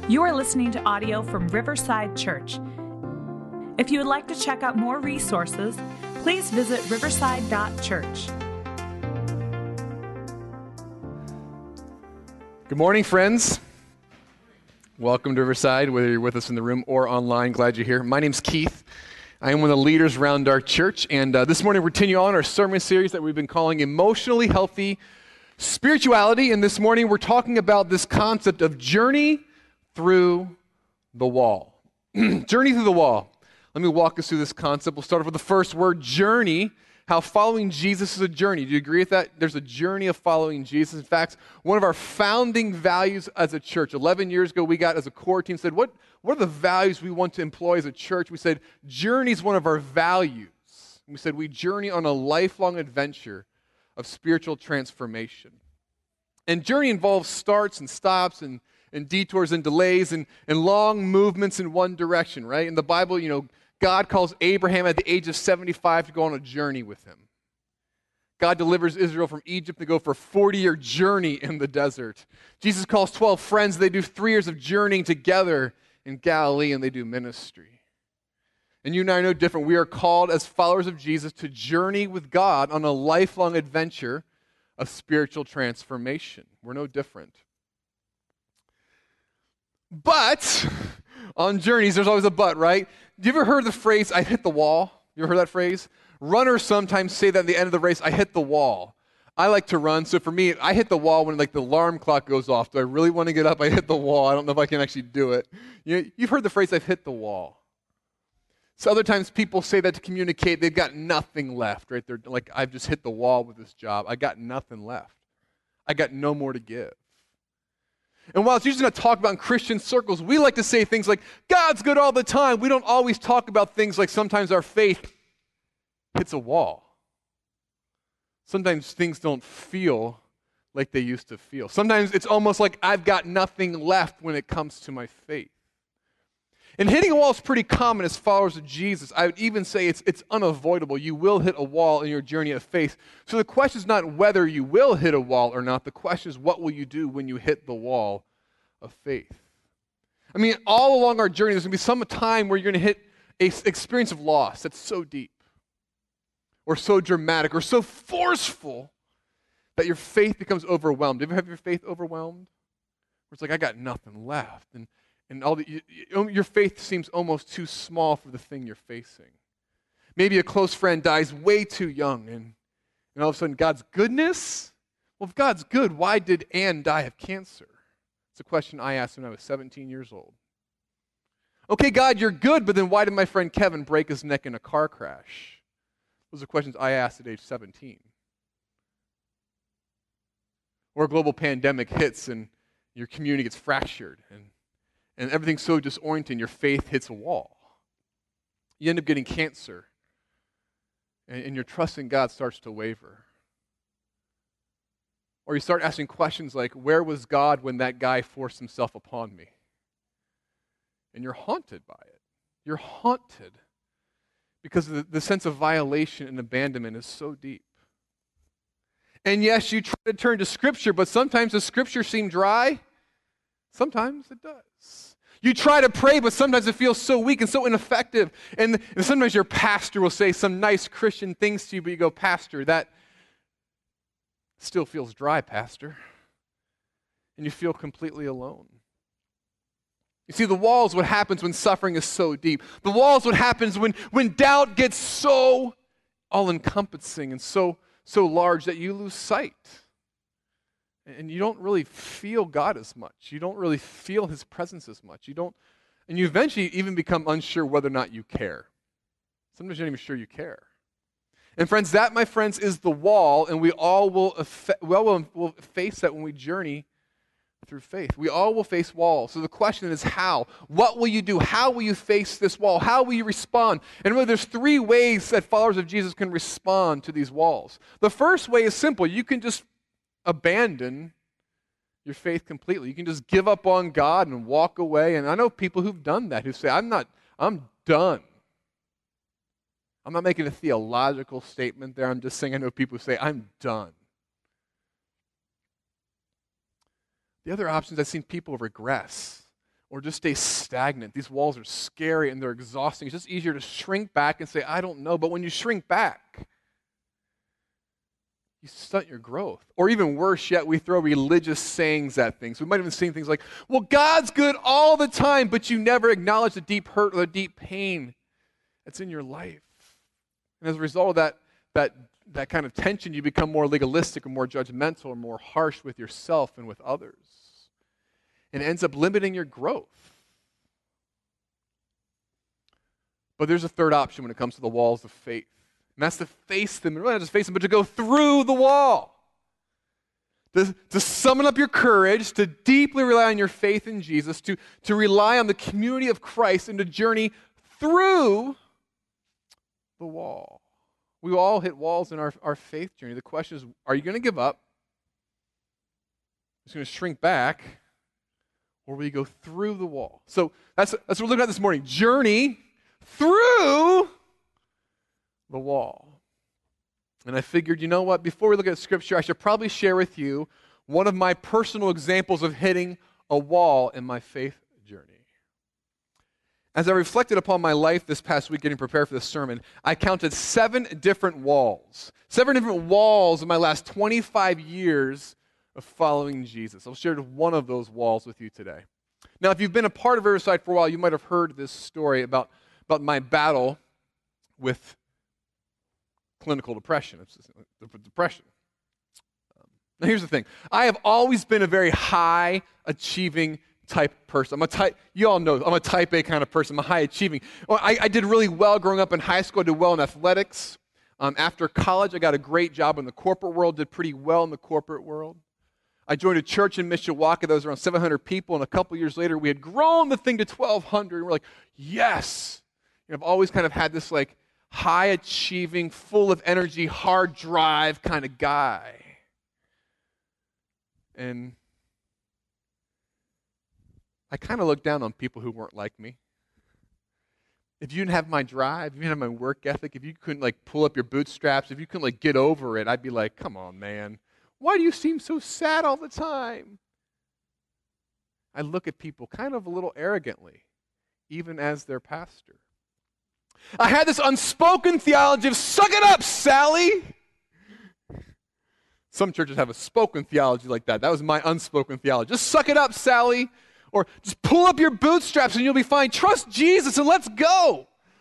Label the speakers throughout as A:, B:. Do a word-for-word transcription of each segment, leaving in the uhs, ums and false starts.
A: You are listening to audio from Riverside Church. If you would like to check out more resources, please visit riverside dot church.
B: Good morning, friends. Welcome to Riverside, whether you're with us in the room or online. Glad you're here. My name's Keith. I am one of the leaders around our church, and uh, this morning we're continuing on our sermon series that we've been calling Emotionally Healthy Spirituality, and this morning we're talking about this concept of journey through the wall. Journey through the wall. Let me walk us through this concept. We'll start off with the first word, journey. How following Jesus is a journey. Do you agree with that? There's a journey of following Jesus. In fact, one of our founding values as a church, eleven years ago, we got as a core team, said, what, what are the values we want to employ as a church? We said, journey is one of our values. We said, we journey on a lifelong adventure of spiritual transformation. And journey involves starts and stops and and detours and delays and, and long movements in one direction, right? In the Bible, you know, God calls Abraham at the age of seventy-five to go on a journey with him. God delivers Israel from Egypt to go for a forty-year journey in the desert. Jesus calls twelve friends. They do three years of journeying together in Galilee, and they do ministry. And you and I are no different. We are called as followers of Jesus to journey with God on a lifelong adventure of spiritual transformation. We're no different. But on journeys, there's always a but, right? Do you ever heard the phrase, I hit the wall? You ever heard that phrase? Runners sometimes say that at the end of the race, I hit the wall. I like to run, so for me, I hit the wall when like the alarm clock goes off. Do I really want to get up? I hit the wall. I don't know if I can actually do it. You know, you've heard the phrase, I've hit the wall. So other times people say that to communicate they've got nothing left, right? They're like, I've just hit the wall with this job. I got nothing left. I got no more to give. And while it's usually not talked about in Christian circles, we like to say things like, God's good all the time. We don't always talk about things like sometimes our faith hits a wall. Sometimes things don't feel like they used to feel. Sometimes it's almost like I've got nothing left when it comes to my faith. And hitting a wall is pretty common as followers of Jesus. I would even say it's, it's unavoidable. You will hit a wall in your journey of faith. So the question is not whether you will hit a wall or not. The question is, what will you do when you hit the wall of faith? I mean, all along our journey, there's going to be some time where you're going to hit an experience of loss that's so deep or so dramatic or so forceful that your faith becomes overwhelmed. Ever have your faith overwhelmed? Where it's like, I got nothing left. And And all the, you, your faith seems almost too small for the thing you're facing. Maybe a close friend dies way too young, and, and all of a sudden, God's goodness? Well, if God's good, why did Ann die of cancer? It's a question I asked when I was seventeen years old. Okay, God, you're good, but then why did my friend Kevin break his neck in a car crash? Those are questions I asked at age seventeen. Or a global pandemic hits, and your community gets fractured, and And everything's so disorienting, your faith hits a wall. You end up getting cancer, and, and your trust in God starts to waver. Or you start asking questions like, where was God when that guy forced himself upon me? And you're haunted by it. You're haunted because the, the sense of violation and abandonment is so deep. And yes, you try to turn to Scripture, but sometimes the Scripture seems dry. Sometimes it does. You try to pray, but sometimes it feels so weak and so ineffective. And, and sometimes your pastor will say some nice Christian things to you, but you go, Pastor, that still feels dry, Pastor. And you feel completely alone. You see, the wall is what happens when suffering is so deep. The wall is what happens when, when doubt gets so all-encompassing and so, so large that you lose sight. And you don't really feel God as much. You don't really feel His presence as much. You don't, and you eventually even become unsure whether or not you care. Sometimes you're not even sure you care. And friends, that, my friends, is the wall, and we all will, affe- we all will, will face that when we journey through faith. We all will face walls. So the question is how? What will you do? How will you face this wall? How will you respond? And really, there's three ways that followers of Jesus can respond to these walls. The first way is simple. You can just abandon your faith completely. You can just give up on God and walk away. And I know people who've done that, who say, I'm not, I'm done. I'm not making a theological statement there. I'm just saying I know people who say, I'm done. The other option is I've seen people regress. or just stay stagnant. These walls are scary and they're exhausting. It's just easier to shrink back and say, I don't know. But when you shrink back, you stunt your growth. Or even worse yet, we throw religious sayings at things. We might even say things like, well, God's good all the time, but you never acknowledge the deep hurt or the deep pain that's in your life. And as a result of that, that, that kind of tension, you become more legalistic or more judgmental or more harsh with yourself and with others. And it ends up limiting your growth. But there's a third option when it comes to the walls of faith. And that's to face them, and really not just face them, but to go through the wall. To, to summon up your courage, to deeply rely on your faith in Jesus, to, to rely on the community of Christ, and to journey through the wall. We all hit walls in our, our faith journey. The question is, are you going to give up? Are you going to shrink back? Or will you go through the wall? So that's, that's what we're looking at this morning. Journey through the wall. And I figured, you know what? Before we look at Scripture, I should probably share with you one of my personal examples of hitting a wall in my faith journey. As I reflected upon my life this past week getting prepared for this sermon, I counted seven different walls. Seven different walls in my last twenty-five years of following Jesus. I'll share one of those walls with you today. Now, if you've been a part of Riverside for a while, you might have heard this story about, about my battle with clinical depression. It's just depression. Um, now, here's the thing. I have always been a very high-achieving type person. I'm a type, you all know, I'm a type A kind of person. I'm a high-achieving. Well, I, I did really well growing up in high school. I did well in athletics. Um, after college, I got a great job in the corporate world, did pretty well in the corporate world. I joined a church in Mishawaka that was around seven hundred people, and a couple years later, we had grown the thing to twelve hundred, and we're like, yes! You know, I've always kind of had this, like, high-achieving, full of energy, hard drive kind of guy. And I kind of looked down on people who weren't like me. If you didn't have my drive, if you didn't have my work ethic, if you couldn't, like, pull up your bootstraps, if you couldn't, like, get over it, I'd be like, come on, man. Why do you seem so sad all the time? I look at people kind of a little arrogantly, even as their pastor. I had this unspoken theology of, suck it up, Sally! Some churches have a spoken theology like that. That was my unspoken theology. Just suck it up, Sally! Or just pull up your bootstraps and you'll be fine. Trust Jesus and let's go!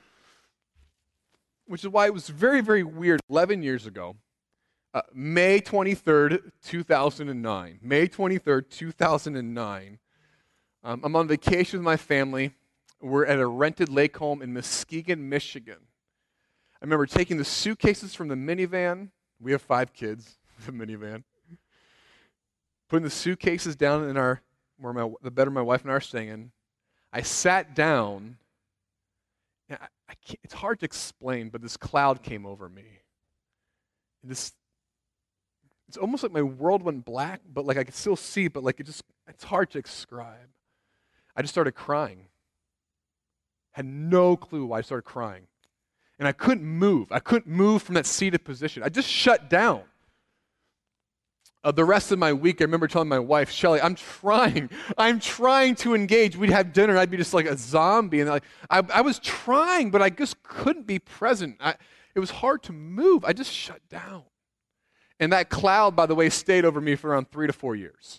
B: Which is why it was very, very weird eleven years ago. Uh, May twenty-third, two thousand nine. May twenty-third, two thousand nine. Um, I'm on vacation with my family. We're at a rented lake home in Muskegon, Michigan. I remember taking the suitcases from the minivan. We have five kids, the minivan. Putting the suitcases down in our, where my, the bedroom my wife and I are staying in. I sat down. And I, I can't, it's hard to explain, but this cloud came over me. This It's almost like my world went black, but like I could still see, but like it just, it's hard to describe. I just started crying. Had no clue why I started crying. And I couldn't move. I couldn't move from that seated position. I just shut down. Uh, the rest of my week, I remember telling my wife, Shelly, I'm trying. I'm trying to engage. We'd have dinner, and I'd be just like a zombie. And like I, I was trying, but I just couldn't be present. I, it was hard to move. I just shut down. And that cloud, by the way, stayed over me for around three to four years.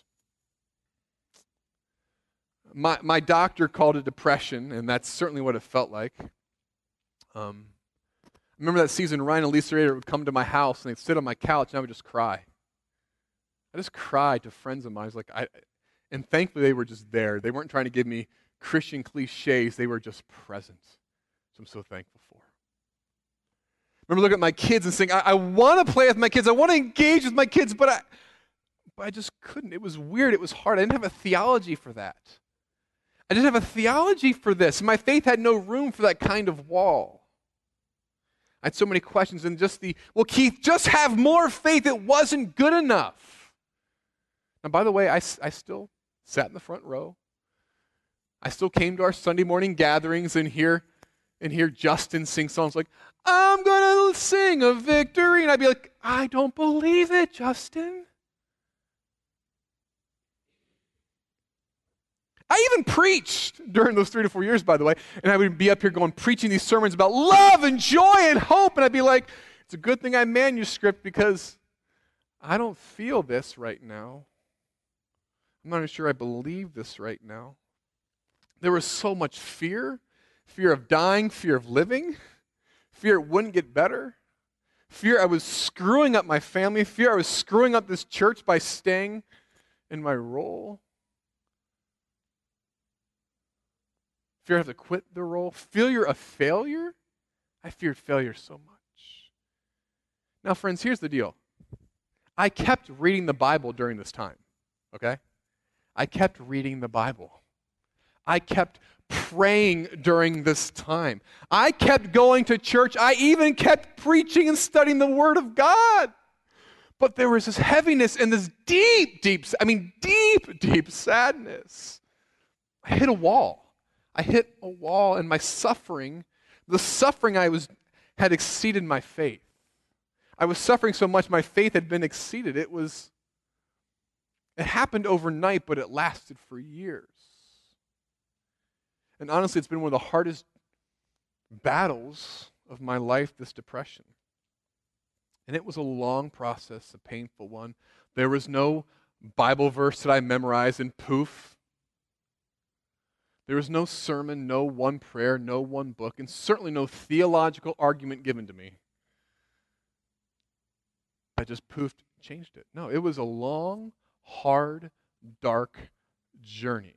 B: My my doctor called it depression, and that's certainly what it felt like. Um, I remember that season, Ryan and Lisa Rader would come to my house, and they'd sit on my couch, and I would just cry. I just cried to friends of mine. I was like, I, and thankfully they were just there. They weren't trying to give me Christian cliches. They were just present, which I'm so thankful for. I remember looking at my kids and saying, I, I want to play with my kids. I want to engage with my kids, but I, but I just couldn't. It was weird. It was hard. I didn't have a theology for that. I didn't have a theology for this. My faith had no room for that kind of wall. I had so many questions, and just the, well, Keith, just have more faith. It wasn't good enough. And by the way, I, I still sat in the front row. I still came to our Sunday morning gatherings and hear, and hear Justin sing songs like, I'm going to sing a victory. And I'd be like, I don't believe it, Justin. I even preached during those three to four years, by the way, and I would be up here going, preaching these sermons about love and joy and hope, and I'd be like, it's a good thing I manuscript because I don't feel this right now. I'm not even sure I believe this right now. There was so much fear, fear of dying, fear of living, fear it wouldn't get better, fear I was screwing up my family, fear I was screwing up this church by staying in my role. Fear I have to quit the role. Fear of failure. I feared failure so much. Now, friends, here's the deal. I kept reading the Bible during this time, okay? I kept reading the Bible. I kept praying during this time. I kept going to church. I even kept preaching and studying the Word of God. But there was this heaviness and this deep, deep, I mean, deep, deep sadness. I hit a wall. I hit a wall, and my suffering, the suffering I was, had exceeded my faith. I was suffering so much, my faith had been exceeded. It was, it happened overnight, but it lasted for years. And honestly, it's been one of the hardest battles of my life, this depression. And it was a long process, a painful one. There was no Bible verse that I memorized and poof. There was no sermon, no one prayer, no one book, and certainly no theological argument given to me. I just poofed, changed it. No, it was a long, hard, dark journey.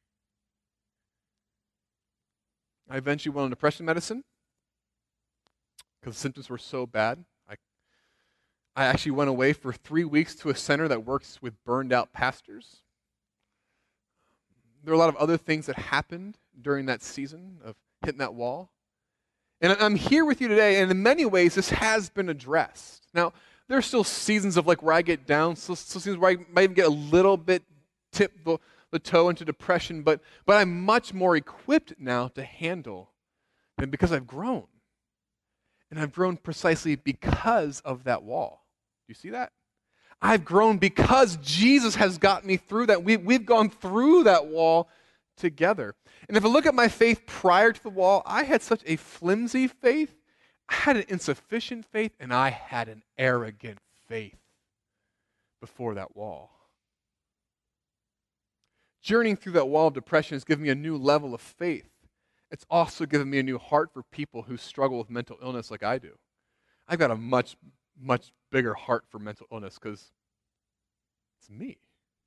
B: I eventually went on depression medicine because the symptoms were so bad. I, I actually went away for three weeks to a center that works with burned out pastors. There were a lot of other things that happened during that season of hitting that wall. And I'm here with you today, and in many ways, this has been addressed. Now, there are still seasons of like where I get down, still, still seasons where I might even get a little bit tip the, the toe into depression, but, but I'm much more equipped now to handle them because I've grown. And I've grown precisely because of that wall. Do you see that? I've grown because Jesus has gotten me through that. We, we've gone through that wall together. And if I look at my faith prior to the wall, I had such a flimsy faith, I had an insufficient faith, and I had an arrogant faith before that wall. Journeying through that wall of depression has given me a new level of faith. It's also given me a new heart for people who struggle with mental illness like I do. I've got a much, much bigger heart for mental illness because it's me.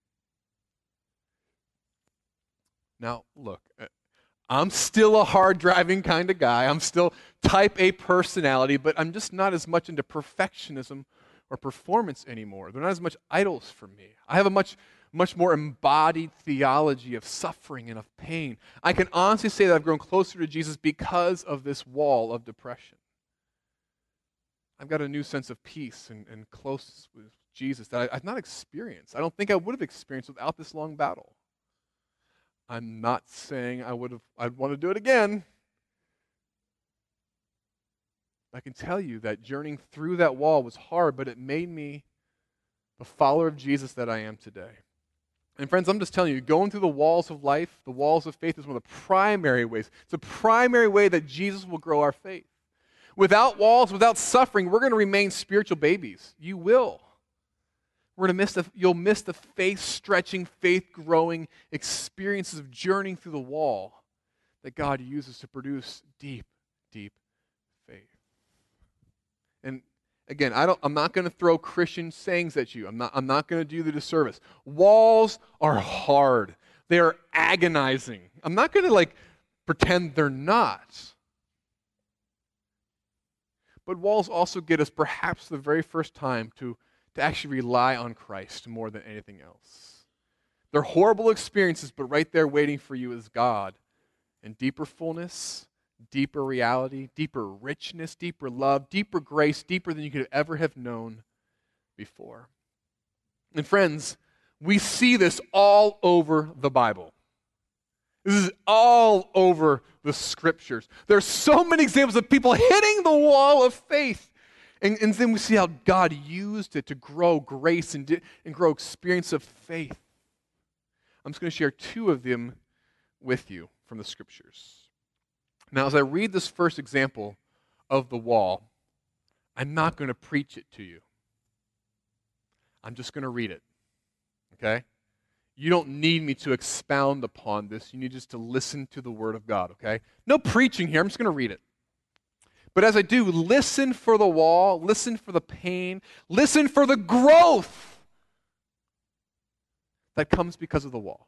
B: Now, look, I'm still a hard-driving kind of guy. I'm still type A personality, but I'm just not as much into perfectionism or performance anymore. They're not as much idols for me. I have a much, much more embodied theology of suffering and of pain. I can honestly say that I've grown closer to Jesus because of this wall of depression. I've got a new sense of peace and, and closeness with Jesus that I, I've not experienced. I don't think I would have experienced without this long battle. I'm not saying I would have, I'd want to do it again. I can tell you that journeying through that wall was hard, but it made me the follower of Jesus that I am today. And friends, I'm just telling you, going through the walls of life, the walls of faith is one of the primary ways. It's the primary way that Jesus will grow our faith. Without walls, without suffering, we're going to remain spiritual babies. You will. We're going to miss the, you'll miss the faith-stretching, faith-growing experiences of journeying through the wall that God uses to produce deep, deep faith. And again, I don't, I'm not going to throw Christian sayings at you. I'm not, I'm not going to do the disservice. Walls are hard. They are agonizing. I'm not going to like pretend they're not. But walls also get us perhaps the very first time to, to actually rely on Christ more than anything else. They're horrible experiences, but right there waiting for you is God. And deeper fullness, deeper reality, deeper richness, deeper love, deeper grace, deeper than you could ever have known before. And friends, we see this all over the Bible. This is all over the Scriptures. There are so many examples of people hitting the wall of faith. And, and then we see how God used it to grow grace and, and grow experience of faith. I'm just going to share two of them with you from the Scriptures. Now, as I read this first example of the wall, I'm not going to preach it to you. I'm just going to read it, okay? You don't need me to expound upon this. You need just to listen to the Word of God, okay? No preaching here. I'm just going to read it. But as I do, listen for the wall, listen for the pain, listen for the growth that comes because of the wall.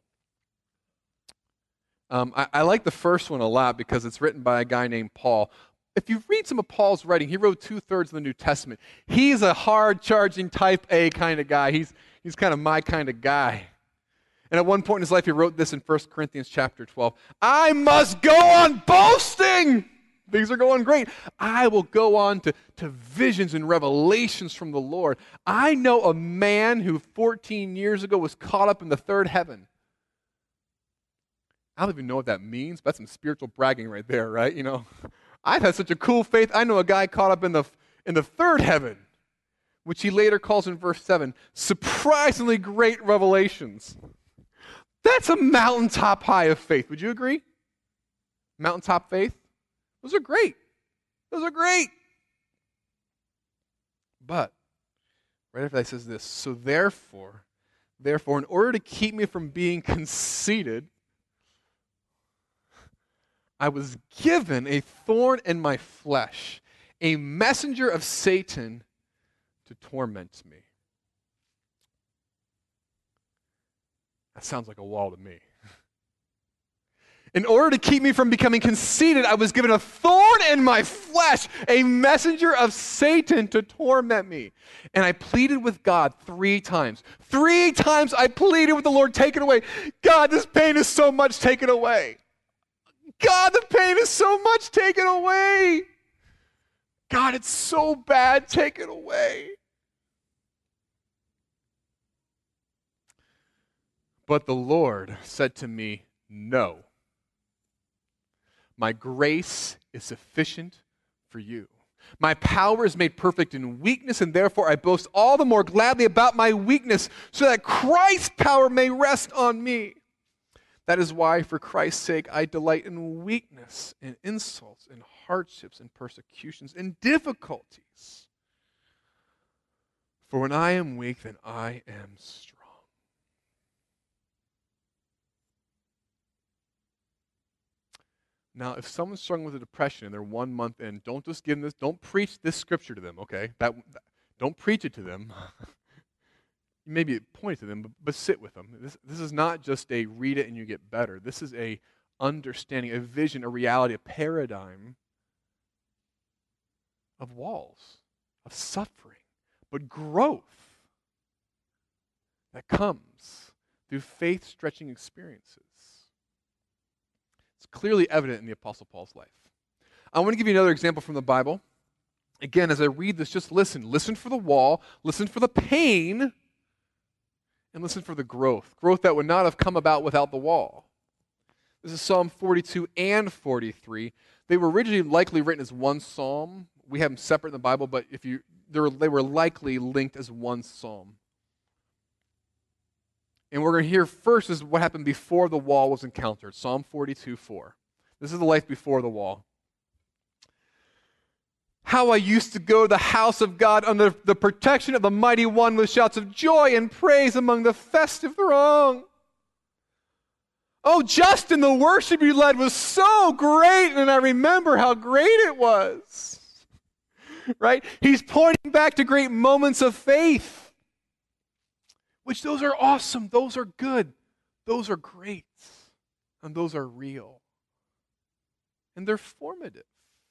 B: Um, I, I like the first one a lot because it's written by a guy named Paul. If you read some of Paul's writing, he wrote two-thirds of the New Testament. He's a hard-charging type A kind of guy. He's, he's kind of my kind of guy. And at one point in his life, he wrote this in First Corinthians chapter twelve. I must go on boasting. Things are going great. I will go on to, to visions and revelations from the Lord. I know a man who fourteen years ago was caught up in the third heaven. I don't even know what that means, but that's some spiritual bragging right there, right? You know, I've had such a cool faith. I know a guy caught up in the in the third heaven, which he later calls in verse seven, surprisingly great revelations. That's a mountaintop high of faith. Would you agree? Mountaintop faith? Those are great. Those are great. But, right after that, he says this, so therefore, therefore, in order to keep me from being conceited, I was given a thorn in my flesh, a messenger of Satan to torment me. That sounds like a wall to me. In order to keep me from becoming conceited, I was given a thorn in my flesh, a messenger of Satan to torment me. And I pleaded with God three times. Three times I pleaded with the Lord, take it away. God, this pain is so much, take it away. God, the pain is so much, take it away. God, it's so bad, take it away. But the Lord said to me, no. My grace is sufficient for you. My power is made perfect in weakness, and therefore I boast all the more gladly about my weakness, so that Christ's power may rest on me. That is why, for Christ's sake, I delight in weakness, in insults, in hardships, in persecutions, in difficulties. For when I am weak, then I am strong. Now, if someone's struggling with a depression and they're one month in, don't just give them this, don't preach this scripture to them, okay? That, that don't preach it to them. Maybe point it to them, but, but sit with them. This, this is not just a read it and you get better. This is a understanding, a vision, a reality, a paradigm of walls, of suffering, but growth that comes through faith-stretching experiences. It's clearly evident in the Apostle Paul's life. I want to give you another example from the Bible. Again, as I read this, just listen. Listen for the wall, listen for the pain, and listen for the growth. Growth that would not have come about without the wall. This is Psalm forty-two and forty-three. They were originally likely written as one psalm. We have them separate in the Bible, but if you, they were, they were likely linked as one psalm. And we're going to hear first is what happened before the wall was encountered. Psalm forty-two, four. This is the life before the wall. How I used to go to the house of God under the protection of the Mighty One with shouts of joy and praise among the festive throng. Oh, Justin, the worship you led was so great, and I remember how great it was. Right? He's pointing back to great moments of faith. Which those are awesome, those are good, those are great, and those are real. And they're formative.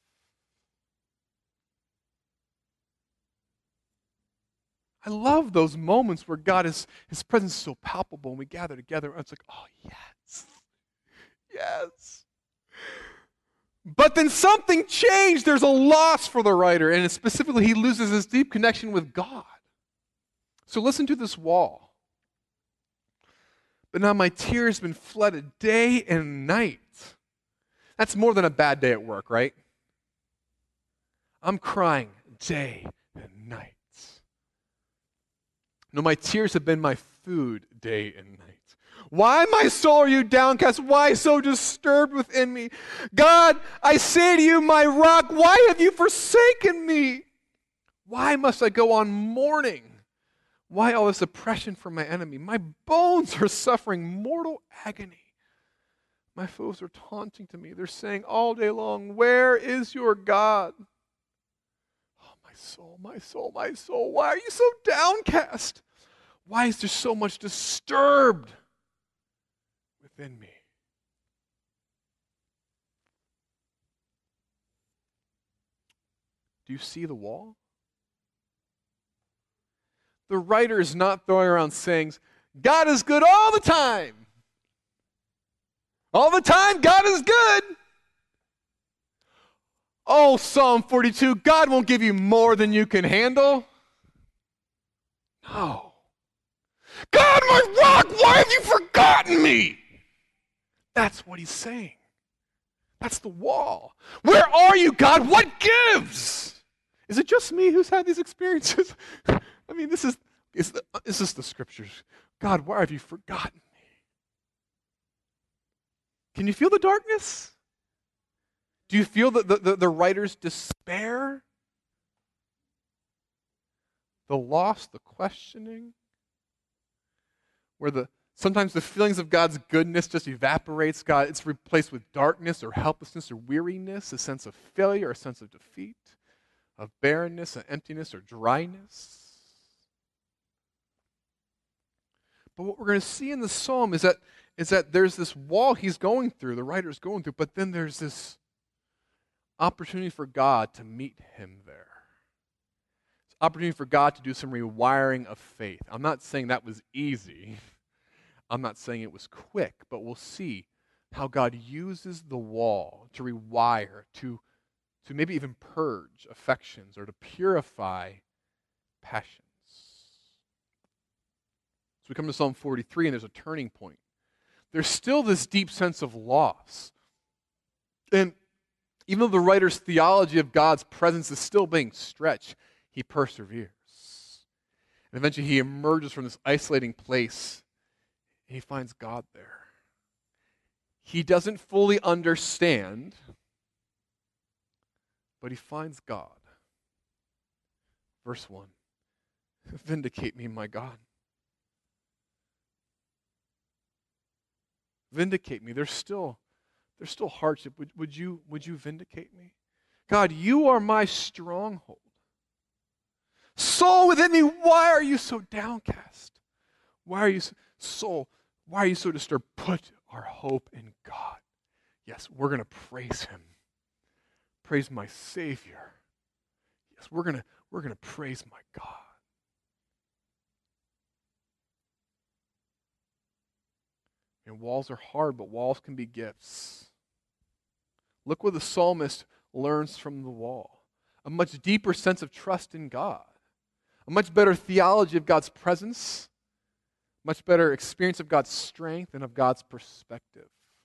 B: I love those moments where God is, His presence is so palpable and we gather together and it's like, oh yes, yes. But then something changed. There's a loss for the writer, and specifically he loses his deep connection with God. So listen to this wall. But now my tears have been flooded day and night. That's more than a bad day at work, right? I'm crying day and night. No, my tears have been my food day and night. Why, my soul, are you downcast? Why so disturbed within me? God, I say to you, my rock, why have you forsaken me? Why must I go on mourning? Why all this oppression from my enemy? My bones are suffering mortal agony. My foes are taunting to me. They're saying all day long, where is your God? Oh, my soul, my soul, my soul, why are you so downcast? Why is there so much disturbed within me? Do you see the wall? The writer is not throwing around sayings, God is good all the time. All the time, God is good. Oh, Psalm forty-two, God won't give you more than you can handle. No. God, my rock, why have you forgotten me? That's what he's saying. That's the wall. Where are you, God? What gives? Is it just me who's had these experiences? I mean, this is, is, the, is this the scriptures? God, why have you forgotten me? Can you feel the darkness? Do you feel the, the, the, the writer's despair? The loss, the questioning? Where the sometimes the feelings of God's goodness just evaporates. God, it's replaced with darkness or helplessness or weariness, a sense of failure, a sense of defeat, of barrenness, and emptiness, or dryness. But what we're going to see in the psalm is that, is that there's this wall he's going through, the writer's going through, but then there's this opportunity for God to meet him there. It's opportunity for God to do some rewiring of faith. I'm not saying that was easy. I'm not saying it was quick, but we'll see how God uses the wall to rewire, to, to maybe even purge affections or to purify passions. So we come to Psalm forty-three, and there's a turning point. There's still this deep sense of loss. And even though the writer's theology of God's presence is still being stretched, he perseveres. And eventually he emerges from this isolating place, and he finds God there. He doesn't fully understand, but he finds God. Verse one, vindicate me, my God. Vindicate me. There's still, there's still hardship. Would, would you, would you vindicate me? God, you are my stronghold. Soul within me, why are you so downcast? Why are you so, soul, why are you so disturbed? Put our hope in God. Yes, we're going to praise him. Praise my Savior. Yes, we're going to, we're going to praise my God. And walls are hard, but walls can be gifts. Look what the psalmist learns from the wall. A much deeper sense of trust in God. A much better theology of God's presence. Much better experience of God's strength and of God's perspective.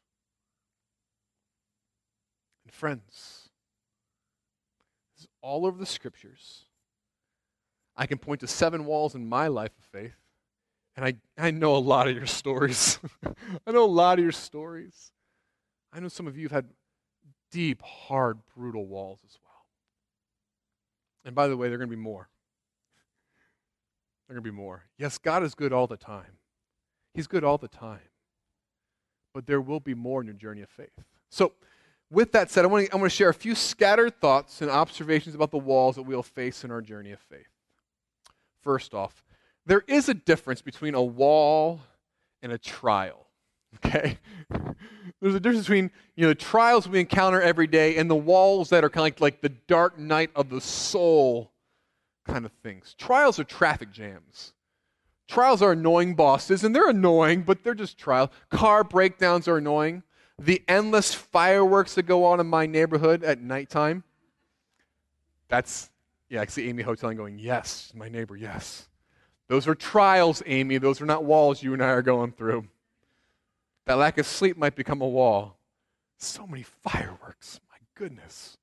B: And friends, this is all over the scriptures. I can point to seven walls in my life of faith. And I, I know a lot of your stories. I know a lot of your stories. I know some of you have had deep, hard, brutal walls as well. And by the way, there are going to be more. There are going to be more. Yes, God is good all the time. He's good all the time. But there will be more in your journey of faith. So, with that said, I want to, I want to share a few scattered thoughts and observations about the walls that we'll face in our journey of faith. First off, there is a difference between a wall and a trial, okay? There's a difference between, you know, the trials we encounter every day and the walls that are kind of like, like the dark night of the soul kind of things. Trials are traffic jams. Trials are annoying bosses, and they're annoying, but they're just trials. Car breakdowns are annoying. The endless fireworks that go on in my neighborhood at nighttime, that's, yeah, I see Amy hoteling going, yes, my neighbor, yes. Those are trials, Amy. Those are not walls you and I are going through. That lack of sleep might become a wall. So many fireworks. My goodness.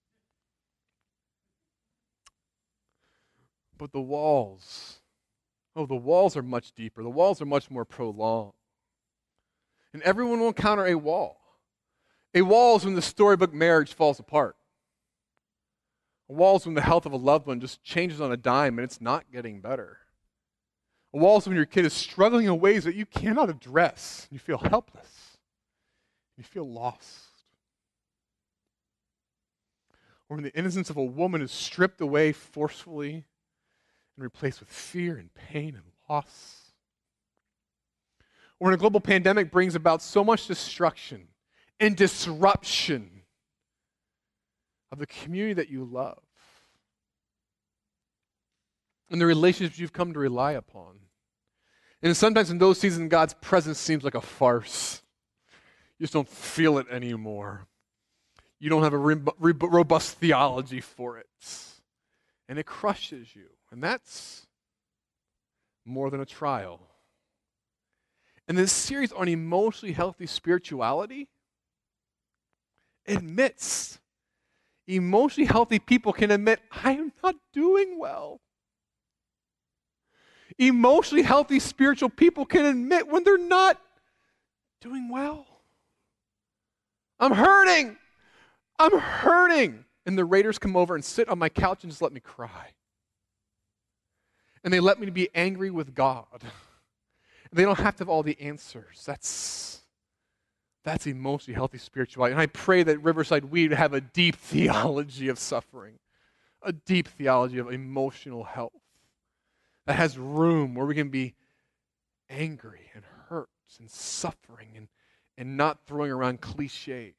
B: But the walls, oh, the walls are much deeper. The walls are much more prolonged. And everyone will encounter a wall. A wall is when the storybook marriage falls apart. A wall is when the health of a loved one just changes on a dime and it's not getting better. A wall is when your kid is struggling in ways that you cannot address. You feel helpless. You feel lost. Or when the innocence of a woman is stripped away forcefully and replaced with fear and pain and loss. Or when a global pandemic brings about so much destruction and disruption of the community that you love and the relationships you've come to rely upon. And sometimes in those seasons, God's presence seems like a farce. You just don't feel it anymore. You don't have a re- re- robust theology for it. And it crushes you. And that's more than a trial. And this series on emotionally healthy spirituality admits, emotionally healthy people can admit, I am not doing well. Emotionally healthy spiritual people can admit when they're not doing well. I'm hurting. I'm hurting. And the Raiders come over and sit on my couch and just let me cry. And they let me be angry with God. And they don't have to have all the answers. That's, that's emotionally healthy spirituality. And I pray that Riverside we would have a deep theology of suffering, a deep theology of emotional health that has room where we can be angry and hurt and suffering and, and not throwing around cliches.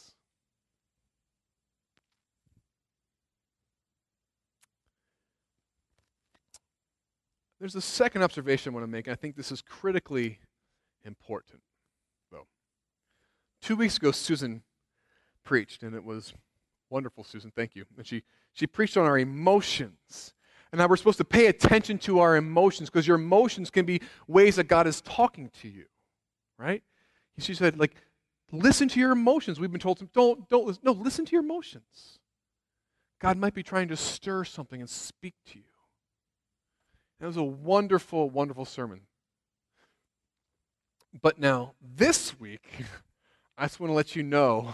B: There's a second observation I want to make, and I think this is critically important, though. Two weeks ago, Susan preached, and it was wonderful, Susan, thank you. And she, she preached on our emotions, and how we're supposed to pay attention to our emotions, because your emotions can be ways that God is talking to you, right? She said, like, listen to your emotions. We've been told, don't, don't listen. No, listen to your emotions. God might be trying to stir something and speak to you. It was a wonderful, wonderful sermon. But now, this week, I just want to let you know,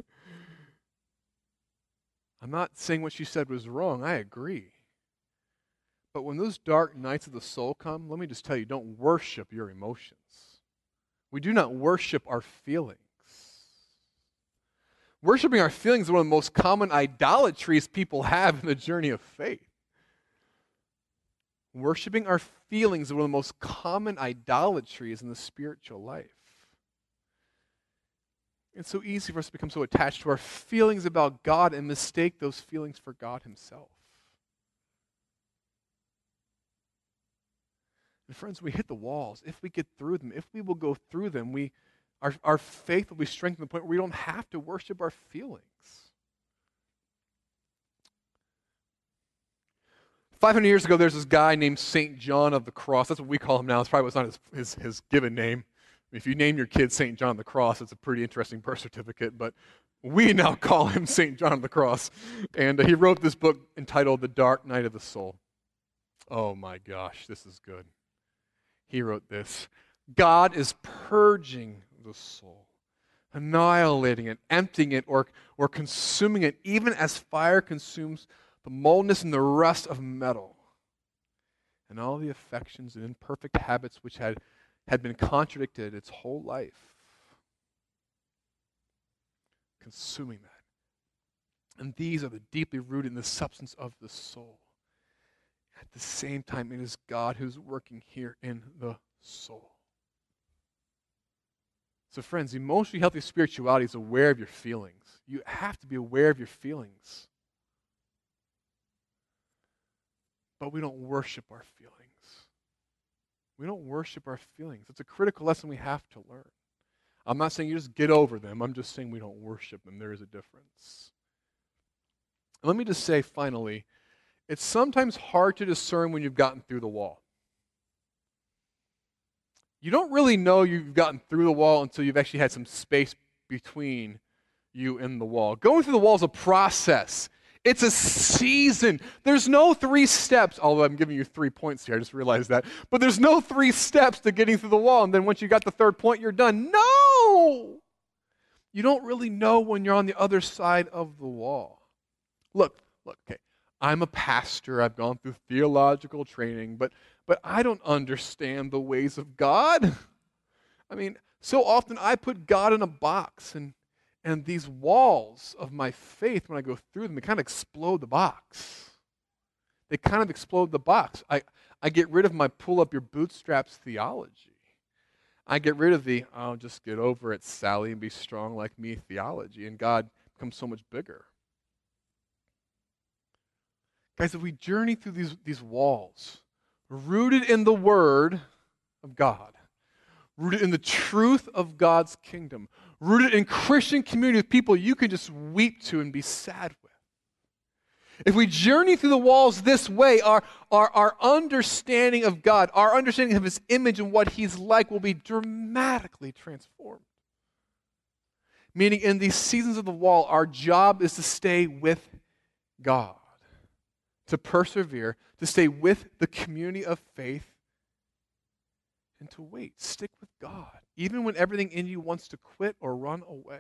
B: I'm not saying what she said was wrong. I agree. But when those dark nights of the soul come, let me just tell you, don't worship your emotions. We do not worship our feelings. Worshiping our feelings is one of the most common idolatries people have in the journey of faith. Worshipping our feelings is one of the most common idolatries in the spiritual life. It's so easy for us to become so attached to our feelings about God and mistake those feelings for God Himself. And friends, we hit the walls. If we get through them, if we will go through them, we, our, our faith will be strengthened to the point where we don't have to worship our feelings. five hundred years ago, there's this guy named Saint John of the Cross. That's what we call him now. It's probably was not his, his, his given name. If you name your kid Saint John of the Cross, it's a pretty interesting birth certificate, but we now call him Saint John of the Cross. And uh, he wrote this book entitled The Dark Night of the Soul. Oh my gosh, this is good. He wrote this: God is purging the soul, annihilating it, emptying it, or, or consuming it, even as fire consumes the moldness and the rust of metal, and all the affections and imperfect habits which had, had been contradicted its whole life. Consuming that. And these are the deeply rooted in the substance of the soul. At the same time, it is God who's working here in the soul. So friends, emotionally healthy spirituality is aware of your feelings. You have to be aware of your feelings. But we don't worship our feelings. We don't worship our feelings. It's a critical lesson we have to learn. I'm not saying you just get over them. I'm just saying we don't worship them. There is a difference. And let me just say finally, it's sometimes hard to discern when you've gotten through the wall. You don't really know you've gotten through the wall until you've actually had some space between you and the wall. Going through the wall is a process. It's a season. There's no three steps, although I'm giving you three points here, I just realized that. But there's no three steps to getting through the wall, and then once you got the third point, you're done. No! You don't really know when you're on the other side of the wall. Look, look, okay, I'm a pastor. I've gone through theological training, but but I don't understand the ways of God. I mean, so often I put God in a box, and and these walls of my faith, when I go through them, they kind of explode the box. They kind of explode the box. I, I get rid of my pull up your bootstraps theology. I get rid of the, oh, just get over it, Sally, and be strong like me theology, and God becomes so much bigger. Guys, if we journey through these, these walls, rooted in the Word of God, rooted in the truth of God's kingdom, rooted in Christian community with people you can just weep to and be sad with. If we journey through the walls this way, our, our, our understanding of God, our understanding of His image and what He's like will be dramatically transformed. Meaning in these seasons of the wall, our job is to stay with God, to persevere, to stay with the community of faith, and to wait. Stick with God, even when everything in you wants to quit or run away.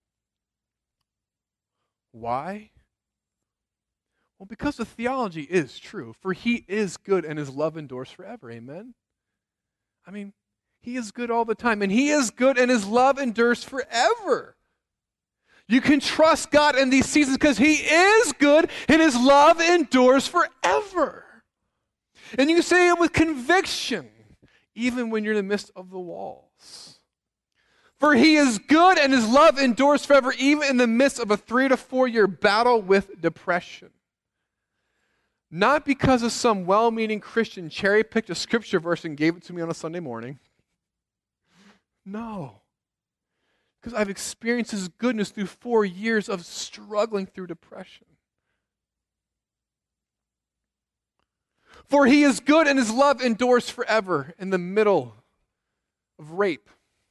B: Why? Well, because the theology is true, for He is good and His love endures forever. Amen? I mean, He is good all the time, and He is good and His love endures forever. You can trust God in these seasons because He is good and His love endures forever. And you can say it with conviction, even when you're in the midst of the walls. For He is good and His love endures forever, even in the midst of a three to four year battle with depression. Not because of some well-meaning Christian cherry-picked a scripture verse and gave it to me on a Sunday morning. No. Because I've experienced His goodness through four years of struggling through depression. For He is good and His love endures forever in the middle of rape.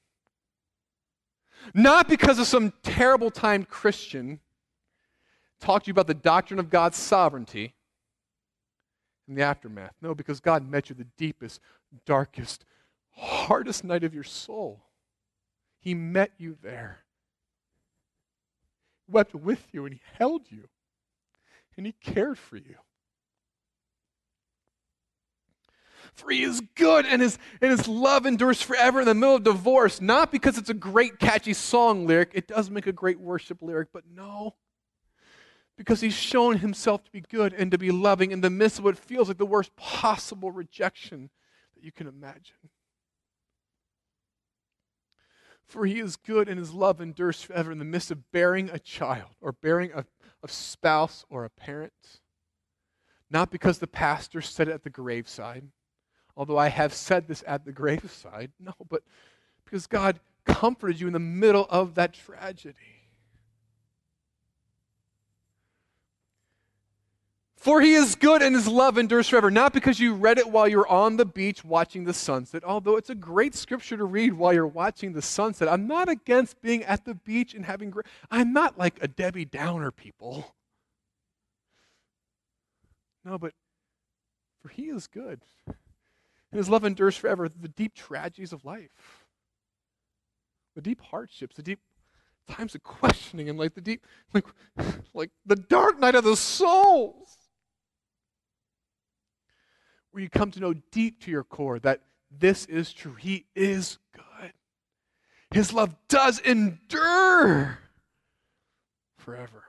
B: Not because of some terrible timed Christian talked to you about the doctrine of God's sovereignty in the aftermath. No, because God met you the deepest, darkest, hardest night of your soul. He met you there. He wept with you and He held you. And He cared for you. For He is good and his, and his love endures forever in the middle of divorce. Not because it's a great catchy song lyric. It does make a great worship lyric, but no. Because He's shown Himself to be good and to be loving in the midst of what feels like the worst possible rejection that you can imagine. For He is good and His love endures forever in the midst of bearing a child or bearing a, a spouse or a parent. Not because the pastor said it at the graveside, although I have said this at the graveside. No, but because God comforted you in the middle of that tragedy. For He is good and His love endures forever. Not because you read it while you're on the beach watching the sunset, although it's a great scripture to read while you're watching the sunset. I'm not against being at the beach and having great... I'm not like a Debbie Downer, people. No, but for He is good. And His love endures forever. The deep tragedies of life. The deep hardships, the deep times of questioning, and like the deep, like, like the dark night of the souls. Where you come to know deep to your core that this is true. He is good. His love does endure forever.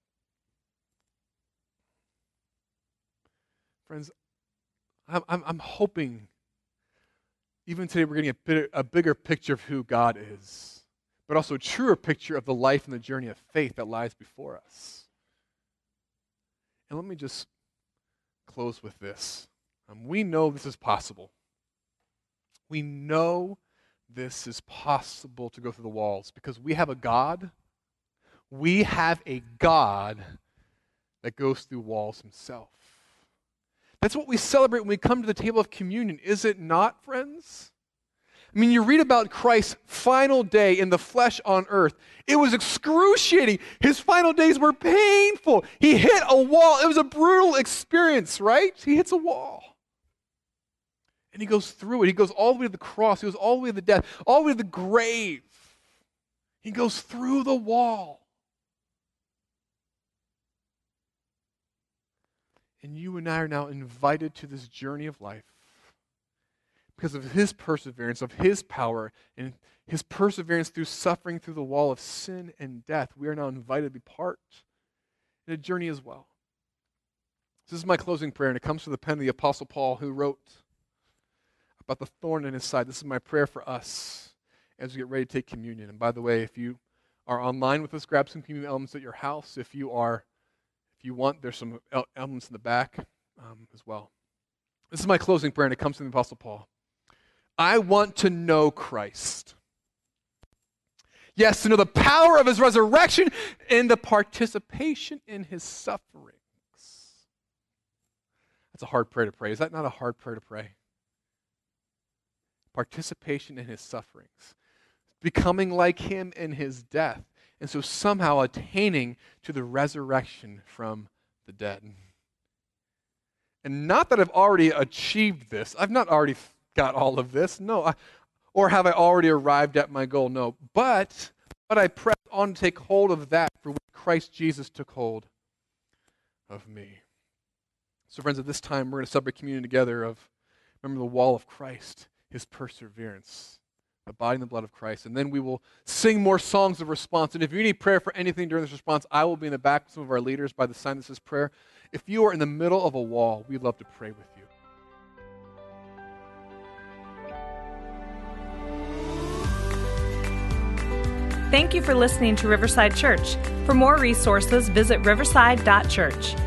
B: Friends, I'm, I'm, I'm hoping even today we're getting a, bit, a bigger picture of who God is, but also a truer picture of the life and the journey of faith that lies before us. And let me just close with this. Um, we know this is possible. We know this is possible to go through the walls because we have a God. We have a God that goes through walls Himself. That's what we celebrate when we come to the table of communion, is it not, friends? I mean, you read about Christ's final day in the flesh on earth. It was excruciating. His final days were painful. He hit a wall. It was a brutal experience, right? He hits a wall. And He goes through it. He goes all the way to the cross. He goes all the way to the death, all the way to the grave. He goes through the wall. And you and I are now invited to this journey of life because of his perseverance, of his power, and his perseverance through suffering through the wall of sin and death. We are now invited to be part in a journey as well. This is my closing prayer, and it comes from the pen of the Apostle Paul, who wrote about the thorn in his side. This is my prayer for us as we get ready to take communion. And by the way, if you are online with us, grab some communion elements at your house. If you are, if you want, there's some elements in the back um, as well. This is my closing prayer, and it comes from the Apostle Paul. I want to know Christ. Yes, to know the power of his resurrection and the participation in his sufferings. That's a hard prayer to pray. Is that not a hard prayer to pray? Participation in his sufferings. Becoming like him in his death. And so somehow attaining to the resurrection from the dead. And not that I've already achieved this. I've not already got all of this. No. I, or have I already arrived at my goal? No. But, but I press on to take hold of that for which Christ Jesus took hold of me. So friends, at this time, we're going to celebrate communion together of, remember the wall of Christ, his perseverance, the body and the blood of Christ. And then we will sing more songs of response. And if you need prayer for anything during this response, I will be in the back with some of our leaders by the sign that says prayer. If you are in the middle of a wall, we'd love to pray with you.
A: Thank you for listening to Riverside Church. For more resources, visit riverside dot church.